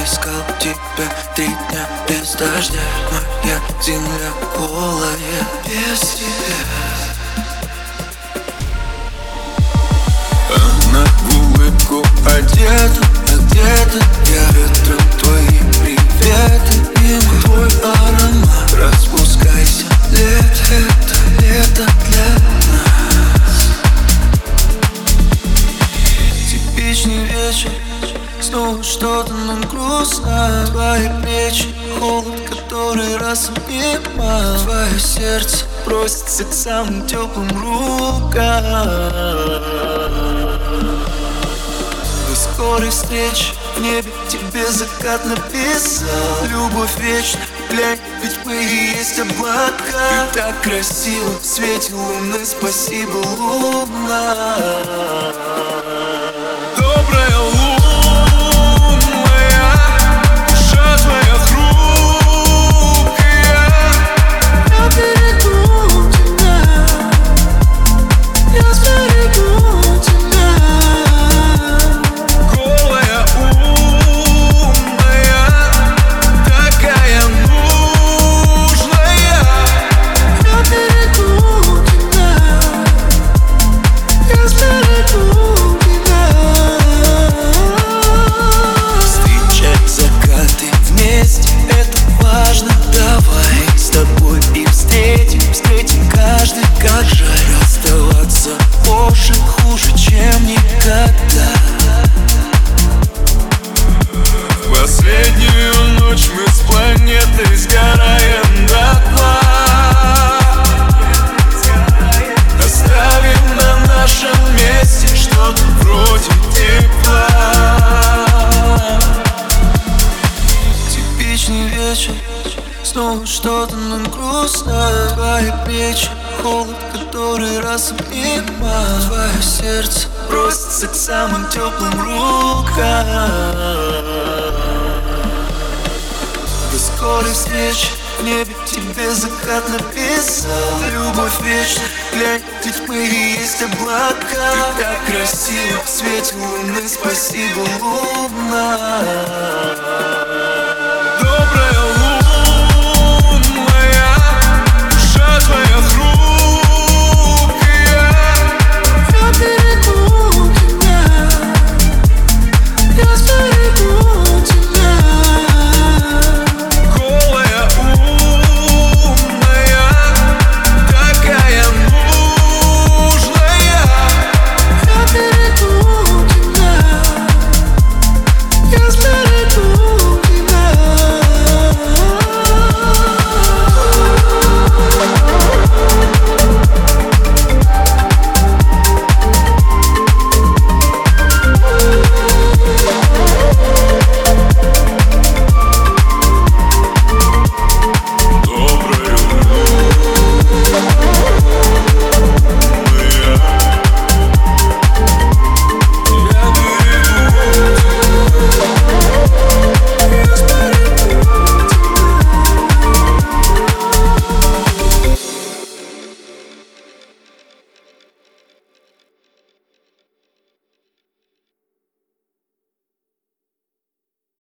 искал тебя 3 дня без дождя. Моя земля голая без тебя. Она в улыбку одета, одета. Я ветром твои приветы, мимо твой аромат. Распускайся, лето, это лето для нас. Типичный вечер, снова что-то нам грустно. Твои плечи, холод, который раз обнимал. Твое сердце просится к самым теплым рукам. До скорой встречи в небе тебе закат написал. Любовь вечна, глянь, ведь мы и есть облака. Ты так красиво в свете луны, спасибо, луна. Добрая луна, душа твоя хрупкая. Я берегу тебя, я сберегу тебя. Голая, умная, такая нужная. Я берегу тебя, я сберегу тебя. Встречать закаты вместе, это важно. Давай с тобой и встретим каждый как жаль. Оставаться позже хуже, чем никогда. Последнюю ночь мы с планетой сгораем дотла. Оставим на нашем месте что-то вроде тепла. Типичный вечер, снова что-то нам грустно. Твои плечи, холод, который раз обнимал. Твое сердце просится к самым теплым рукам. До скорой встречи в небе тебе закат написал. Любовь вечна, глянь, ведь мы и есть облака. Ты так красиво в свете луны, спасибо, луна.